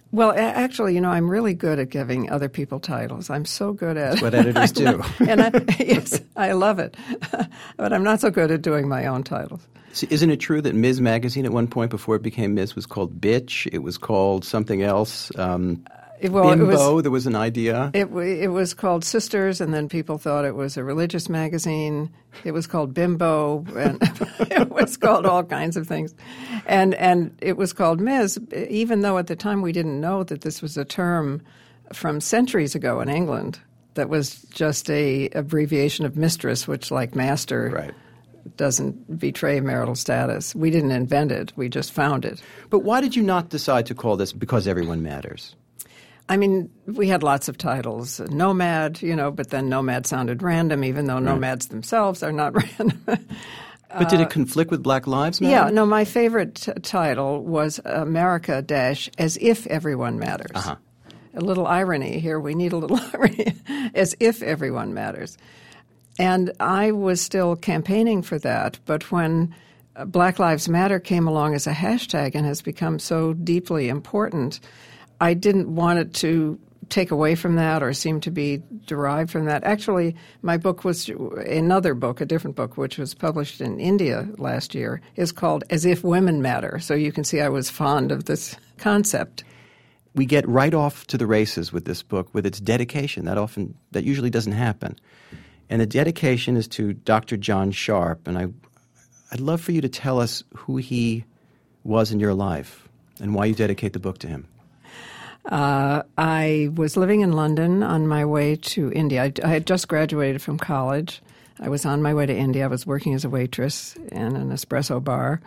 Well, actually, you know, I'm really good at giving other people titles. I'm so good at That's what editors do. and I, yes, I love it. But I'm not so good at doing my own titles. So isn't it true that Miz Magazine at one point before it became Miz was called Bitch? It was called something else. Um, It, well, Bimbo, it was, there was an idea. It, it was called Sisters, and then people thought it was a religious magazine. It was called Bimbo, and it was called all kinds of things. And and it was called Miz, even though at the time we didn't know that this was a term from centuries ago in England that was just a abbreviation of mistress, which, like master, right. doesn't betray marital status. We didn't invent it. We just found it. But why did you not decide to call this Because Everyone Matters? I mean, we had lots of titles. Nomad, you know, but then Nomad sounded random, even though right. nomads themselves are not random. But did it conflict with Black Lives Matter? Yeah, no, my favorite t- title was America dash As If Everyone Matters. Uh-huh. A little irony here. We need a little irony. As If Everyone Matters. And I was still campaigning for that, but when Black Lives Matter came along as a hashtag and has become so deeply important, I didn't want it to take away from that or seem to be derived from that. Actually, my book was another book, a different book, which was published in India last year, is called As If Women Matter. So you can see I was fond of this concept. We get right off to the races with this book, with its dedication. That often, that usually doesn't happen. And the dedication is to Doctor John Sharp. And I, I'd love for you to tell us who he was in your life and why you dedicate the book to him. Uh, I was living in London on my way to India. I, I had just graduated from college. I was on my way to India. I was working as a waitress in an espresso bar.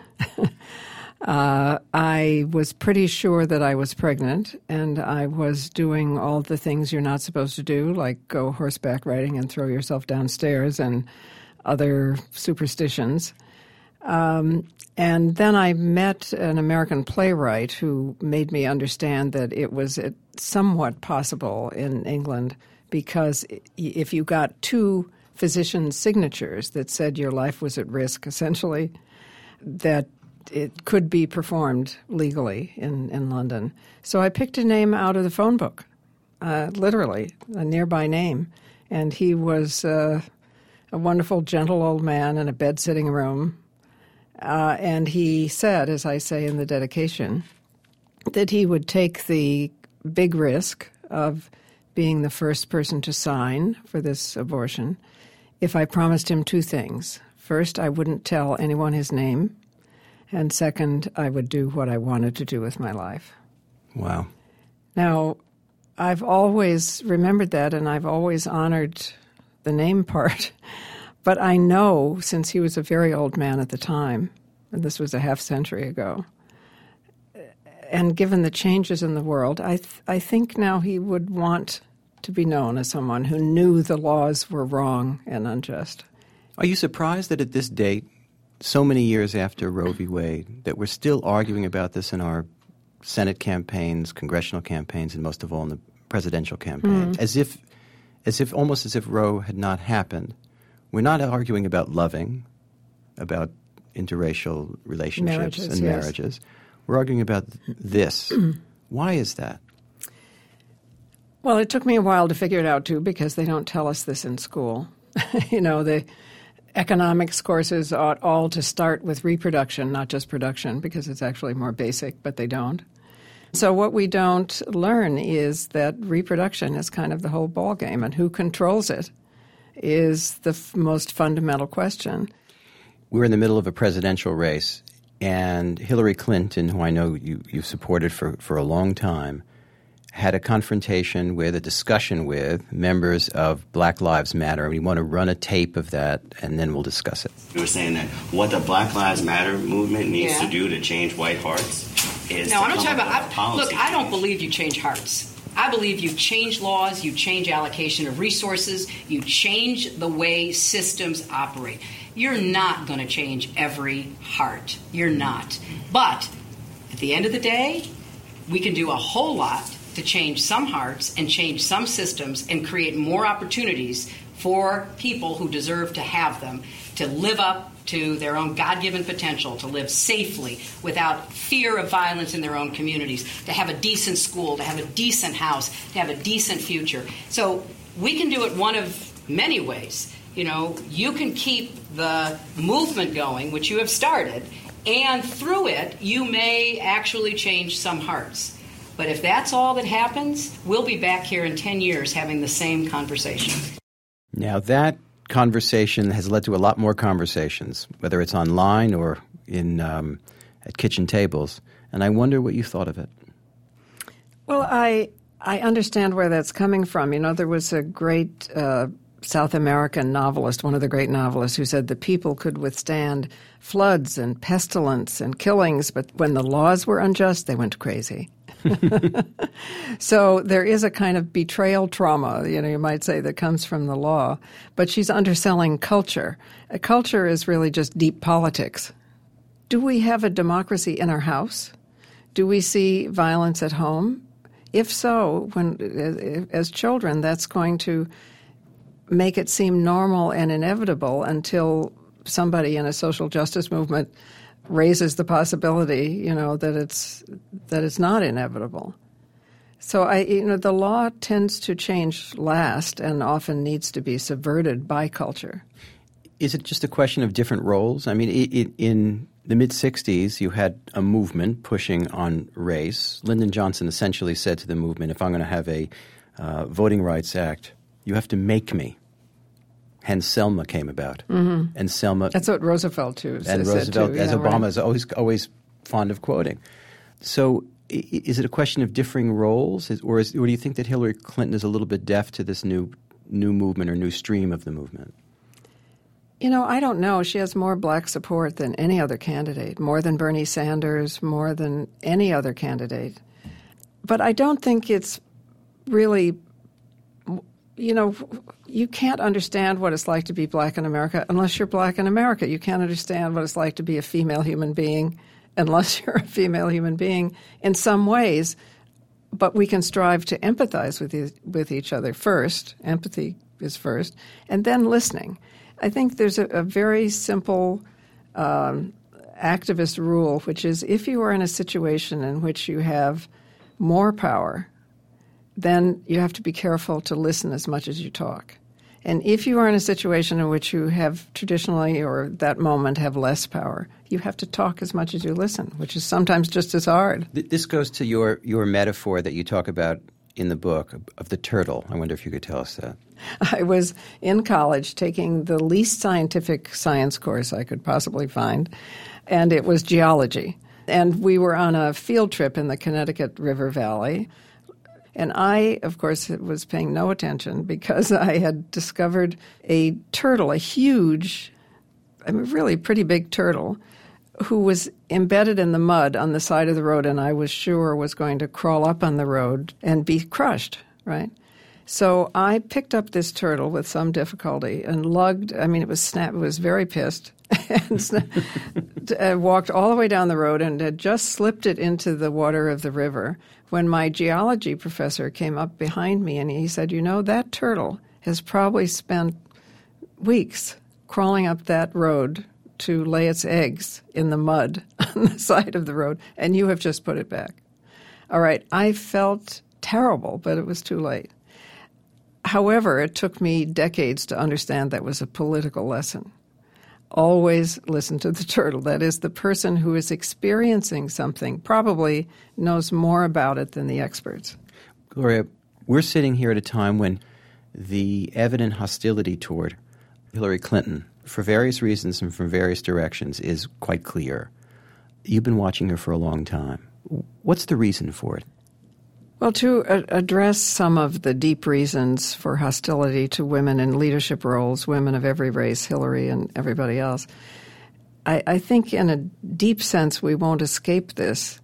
uh, I was pretty sure that I was pregnant, and I was doing all the things you're not supposed to do, like go horseback riding and throw yourself downstairs and other superstitions. Um, and then I met an American playwright who made me understand that it was somewhat possible in England because if you got two physicians' signatures that said your life was at risk, essentially, that it could be performed legally in, in London. So I picked a name out of the phone book, uh, literally, a nearby name. And he was uh, a wonderful, gentle old man in a bed-sitting room. Uh, and he said, as I say in the dedication, that he would take the big risk of being the first person to sign for this abortion if I promised him two things. First, I wouldn't tell anyone his name. And second, I would do what I wanted to do with my life. Wow. Now, I've always remembered that, and I've always honored the name part. But I know, since he was a very old man at the time, and this was a half century ago, and given the changes in the world, I th- I think now he would want to be known as someone who knew the laws were wrong and unjust. Are you surprised that at this date, so many years after Roe v. Wade, that we're still arguing about this in our Senate campaigns, congressional campaigns, and most of all in the presidential campaign, mm. as if, as if almost as if Roe had not happened? We're not arguing about loving, about interracial relationships marriages, and yes. marriages. We're arguing about this. Why is that? Well, it took me a while to figure it out, too, because they don't tell us this in school. You know, the economics courses ought all to start with reproduction, not just production, because it's actually more basic, but they don't. So what we don't learn is that reproduction is kind of the whole ballgame, and who controls it is the f- most fundamental question. We're in the middle of a presidential race, and Hillary Clinton, who I know you, you've supported for, for a long time, had a confrontation with, a discussion with members of Black Lives Matter. We want to run a tape of that, and then we'll discuss it. We were saying that what the Black Lives Matter movement needs yeah. to do to change white hearts is no, to I'm not come talking up about. I, look, policy I don't change. believe you change hearts. I believe you change laws, you change allocation of resources, you change the way systems operate. You're not going to change every heart. You're not. But at the end of the day, we can do a whole lot to change some hearts and change some systems and create more opportunities for people who deserve to have them to live up to their own God-given potential, to live safely without fear of violence in their own communities, to have a decent school, to have a decent house, to have a decent future. So we can do it one of many ways. You know, you can keep the movement going, which you have started, and through it, you may actually change some hearts. But if that's all that happens, we'll be back here in ten years having the same conversation. Now, that conversation has led to a lot more conversations, whether it's online or in um, at kitchen tables. And I wonder what you thought of it. Well, I I understand where that's coming from. You know, there was a great uh, South American novelist, one of the great novelists, who said the people could withstand floods and pestilence and killings, but when the laws were unjust, they went crazy. So there is a kind of betrayal trauma, you know, you might say, that comes from the law. But she's underselling culture. A culture is really just deep politics. Do we have a democracy in our house? Do we see violence at home? If so, when as children, that's going to make it seem normal and inevitable until somebody in a social justice movement raises the possibility, you know, that it's that it's not inevitable. So I, you know, the law tends to change last and often needs to be subverted by culture. Is it just a question of different roles? I mean, it, it, in the mid-sixties, you had a movement pushing on race. Lyndon Johnson essentially said to the movement, if I'm going to have a uh, Voting Rights Act, you have to make me. Hence, Selma came about. Mm-hmm. And Selma... That's what Roosevelt, too, and said, Roosevelt, too. as Yeah, Obama right. is always, always fond of quoting. So i- is it a question of differing roles? Is, or, is, or do you think that Hillary Clinton is a little bit deaf to this new new movement or new stream of the movement? You know, I don't know. She has more black support than any other candidate, more than Bernie Sanders, more than any other candidate. But I don't think it's really, you know, you can't understand what it's like to be black in America unless you're black in America. You can't understand what it's like to be a female human being unless you're a female human being in some ways. But we can strive to empathize with e- with each other first. Empathy is first, and then listening. I think there's a, a very simple um, activist rule, which is if you are in a situation in which you have more power, then you have to be careful to listen as much as you talk. And if you are in a situation in which you have traditionally or that moment have less power, you have to talk as much as you listen, which is sometimes just as hard. This goes to your, your metaphor that you talk about in the book of, of the turtle. I wonder if you could tell us that. I was in college taking the least scientific science course I could possibly find, and it was geology. And we were on a field trip in the Connecticut River Valley. And I, of course, was paying no attention because I had discovered a turtle, a huge, I mean, really pretty big turtle, who was embedded in the mud on the side of the road, and I was sure was going to crawl up on the road and be crushed, right? So I picked up this turtle with some difficulty and lugged, I mean, it was snap, it was very pissed, and sna- walked all the way down the road and had just slipped it into the water of the river when my geology professor came up behind me and he said, you know, that turtle has probably spent weeks crawling up that road to lay its eggs in the mud on the side of the road, and you have just put it back. All right, I felt terrible, but it was too late. However, it took me decades to understand that was a political lesson. Always listen to the turtle. That is, the person who is experiencing something probably knows more about it than the experts. Gloria, we're sitting here at a time when the evident hostility toward Hillary Clinton, for various reasons and from various directions, is quite clear. You've been watching her for a long time. What's the reason for it? Well, to a- address some of the deep reasons for hostility to women in leadership roles, women of every race, Hillary and everybody else, I, I think in a deep sense we won't escape this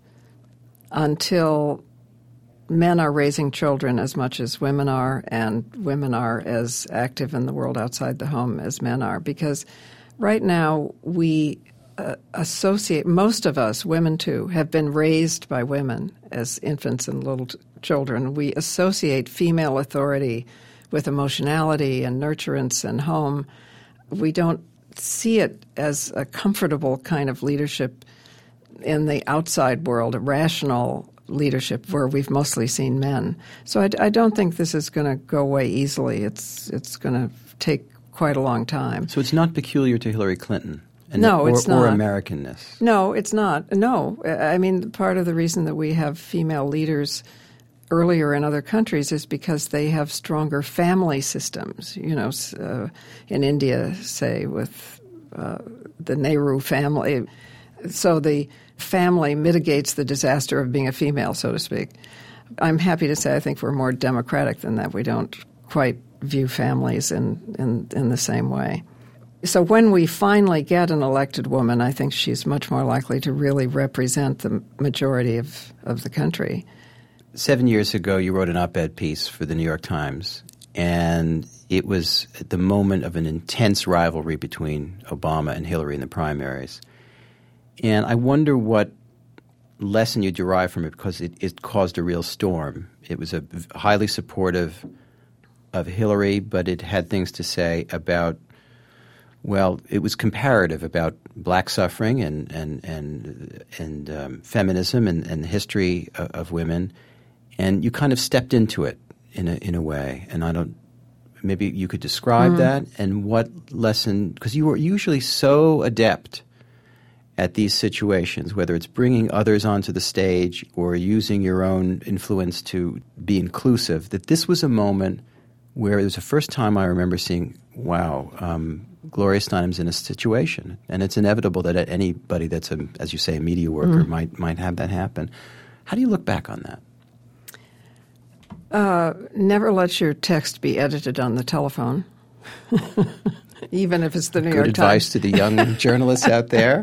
until men are raising children as much as women are, and women are as active in the world outside the home as men are. Because right now we uh, associate, most of us, women too, have been raised by women as infants and little t- children. We associate female authority with emotionality and nurturance and home. We don't see it as a comfortable kind of leadership in the outside world, a rational leadership where we've mostly seen men. So I, I don't think this is going to go away easily. It's it's going to take quite a long time. So it's not peculiar to Hillary Clinton? And no, or, it's not. Or Americanness? No, it's not. No. I mean, part of the reason that we have female leaders earlier in other countries is because they have stronger family systems. You know, uh, in India, say, with uh, the Nehru family. So the family mitigates the disaster of being a female, so to speak. I'm happy to say I think we're more democratic than that. We don't quite view families in, in, in the same way. So when we finally get an elected woman, I think she's much more likely to really represent the majority of, of the country. Seven years ago, you wrote an op-ed piece for the New York Times, and it was at the moment of an intense rivalry between Obama and Hillary in the primaries. And I wonder what lesson you derive from it, because it, it caused a real storm. It was a highly supportive of Hillary, but it had things to say about, well, it was comparative about black suffering and and and and um, feminism and, and the history of, of women, and you kind of stepped into it in a in a way. And I don't, maybe you could describe mm-hmm. that and what lesson, because you were usually so adept at these situations, whether it's bringing others onto the stage or using your own influence to be inclusive, that this was a moment where it was the first time I remember seeing, wow, um, Gloria Steinem's in a situation. And it's inevitable that anybody that's, a, as you say, a media worker mm-hmm. might might have that happen. How do you look back on that? Uh, never let your text be edited on the telephone. Even if it's the New Good York Times. Good advice to the young journalists out there.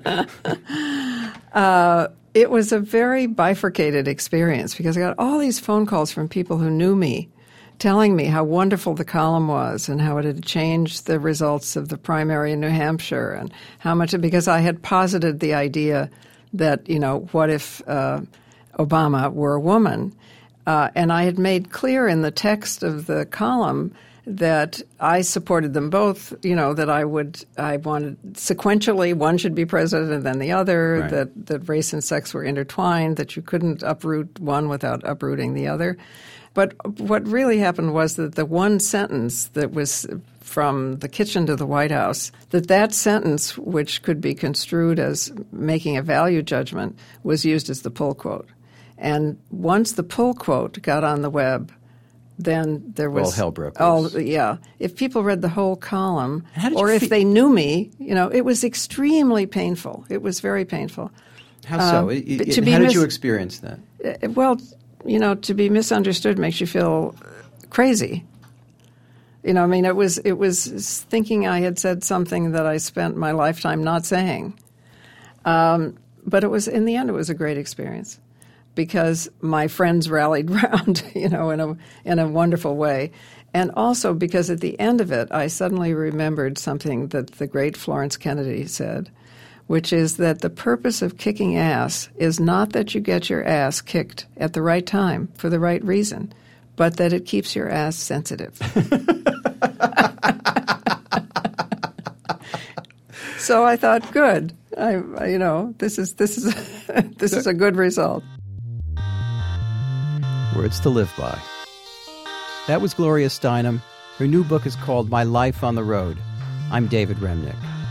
Uh, it was a very bifurcated experience because I got all these phone calls from people who knew me telling me how wonderful the column was and how it had changed the results of the primary in New Hampshire and how much – because I had posited the idea that, you know, what if uh, Obama were a woman? Uh, and I had made clear in the text of the column – that I supported them both, you know, that I would, I wanted sequentially one should be president and then the other, right. that, that race and sex were intertwined, that you couldn't uproot one without uprooting the other. But what really happened was that the one sentence that was from the kitchen to the White House, that that sentence, which could be construed as making a value judgment, was used as the pull quote. And once the pull quote got on the web, then there was all hell broke loose. Oh, yeah. If people read the whole column, or fe- if they knew me, you know, it was extremely painful. It was very painful. How so? Um, it, it, to be how mis- did you experience that? Uh, well, you know, to be misunderstood makes you feel crazy. You know, I mean, it was it was thinking I had said something that I spent my lifetime not saying. Um, but it was in the end, it was a great experience. Because my friends rallied round, you know, in a in a wonderful way. And also because at the end of it, I suddenly remembered something that the great Florence Kennedy said, which is that the purpose of kicking ass is not that you get your ass kicked at the right time for the right reason, but that it keeps your ass sensitive. So I thought, good. I, you know, this is this is this is a good result. Words to live by. That was Gloria Steinem. Her new book is called My Life on the Road. I'm David Remnick.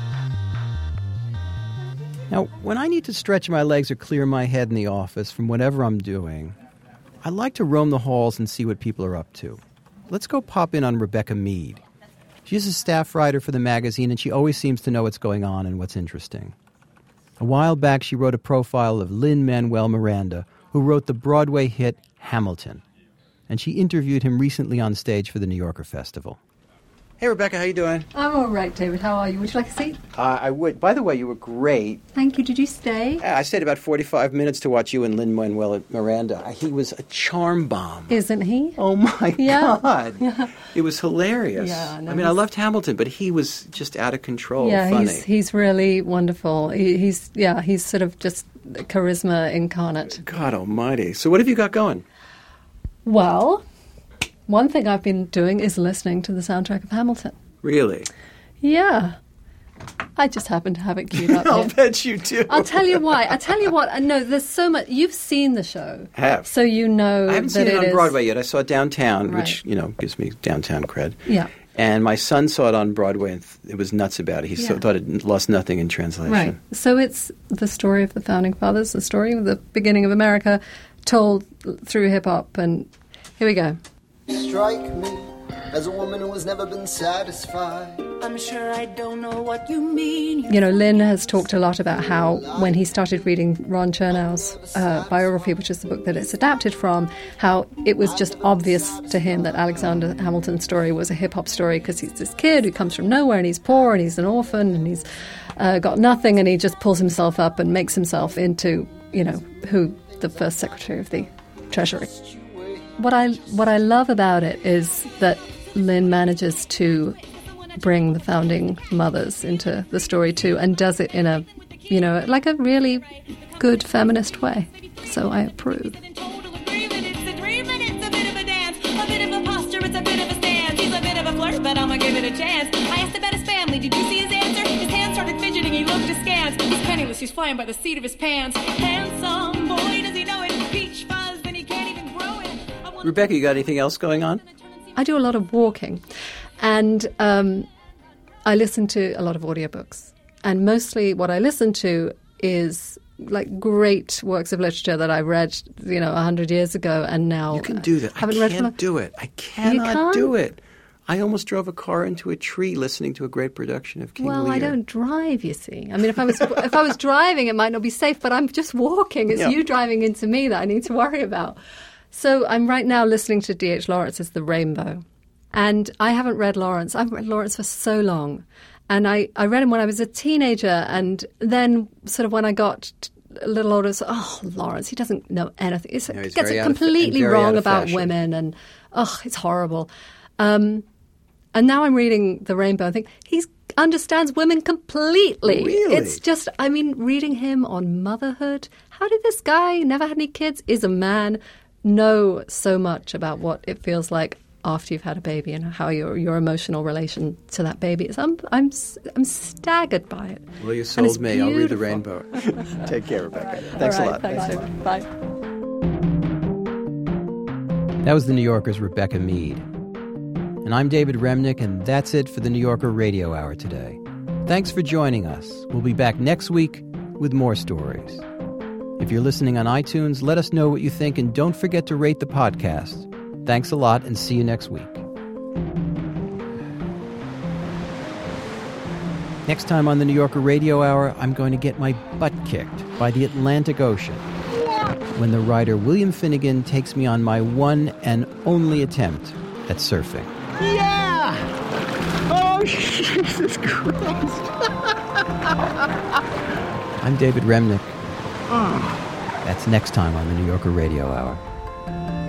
Now, when I need to stretch my legs or clear my head in the office from whatever I'm doing, I like to roam the halls and see what people are up to. Let's go pop in on Rebecca Mead. She's a staff writer for the magazine, and she always seems to know what's going on and what's interesting. A while back, she wrote a profile of Lin-Manuel Miranda, who wrote the Broadway hit Hamilton, and she interviewed him recently on stage for the New Yorker Festival. Hey, Rebecca, how you doing? I'm all right, David. How are you? Would you like a seat? Uh, I would. By the way, you were great. Thank you. Did you stay? I stayed about forty-five minutes to watch you and Lin-Manuel Miranda. He was a charm bomb. Isn't he? Oh, my yeah. God. Yeah. It was hilarious. Yeah, no, I mean, I loved Hamilton, but he was just out of control. Yeah, funny. he's he's really wonderful. He, he's yeah, he's sort of just charisma incarnate. God almighty. So what have you got going? Well, one thing I've been doing is listening to the soundtrack of Hamilton. Really? Yeah. I just happen to have it queued up. I'll here. bet you do. I'll tell you why. I'll tell you what. No, there's so much. You've seen the show. I have. So you know I haven't that seen it on is, Broadway yet. I saw it downtown, Right. which, you know, gives me downtown cred. Yeah. And my son saw it on Broadway, and th- it was nuts about it. He Yeah. so, thought it lost nothing in translation. Right. So it's the story of the Founding Fathers, the story of the beginning of America, told through hip-hop. And here we go. Strike me as a woman who has never been satisfied. I'm sure I don't know what you mean. You know, Lynn has talked a lot about how when he started reading Ron Chernow's uh, biography, which is the book that it's adapted from, how it was just obvious to him that Alexander Hamilton's story was a hip-hop story because he's this kid who comes from nowhere and he's poor and he's an orphan and he's uh, got nothing, and he just pulls himself up and makes himself into, you know, who the first Secretary of the Treasury. What I what I love about it is that Lynn manages to bring the founding mothers into the story too, and does it in a, you know, like a really good feminist way. So I approve. But I'ma give it a chance. I asked about his family. Did you see his answer? His hands started fidgeting. He looked askance. He's penniless. He's flying by the seat of his pants. Handsome boy, does he know it? Peach fuzz, and he can't even grow it. Rebecca, you got anything else going on? I do a lot of walking, and um, I listen to a lot of audiobooks. And mostly what I listen to is like great works of literature that I read, you know, a hundred years ago, and now You can do that. I haven't read can't them. do it. I You cannot can't? do it. I almost drove a car into a tree listening to a great production of King Well, Lear. I don't drive, you see. I mean, if I was if I was driving, it might not be safe, but I'm just walking. It's Yeah. you driving into me that I need to worry about. So I'm right now listening to D H Lawrence's The Rainbow. And I haven't read Lawrence. I've read Lawrence for so long. And I, I read him when I was a teenager. And then sort of when I got a little older, so, oh, Lawrence, he doesn't know anything. He's, No, he's gets very it out of fa- completely and very wrong out of about fashion. women. And, oh, it's horrible. Um, and now I'm reading The Rainbow and think, he understands women completely. Really? It's just, I mean, reading him on motherhood. How did this guy, never had any kids, is a man, know so much about what it feels like after you've had a baby and how your your emotional relation to that baby is? I'm I'm I'm staggered by it. Well, you And sold it's me. I'll read The beautiful. Rainbow. Take care, Rebecca. Thanks All a right, lot. Thanks, David. Bye. That was The New Yorker's Rebecca Mead. And I'm David Remnick, and that's it for the New Yorker Radio Hour today. Thanks for joining us. We'll be back next week with more stories. If you're listening on iTunes, let us know what you think, and don't forget to rate the podcast. Thanks a lot, and see you next week. Next time on the New Yorker Radio Hour, I'm going to get my butt kicked by the Atlantic Ocean when the writer William Finnegan takes me on my one and only attempt at surfing. Yeah! Oh, Jesus Christ! I'm David Remnick. That's next time on the New Yorker Radio Hour.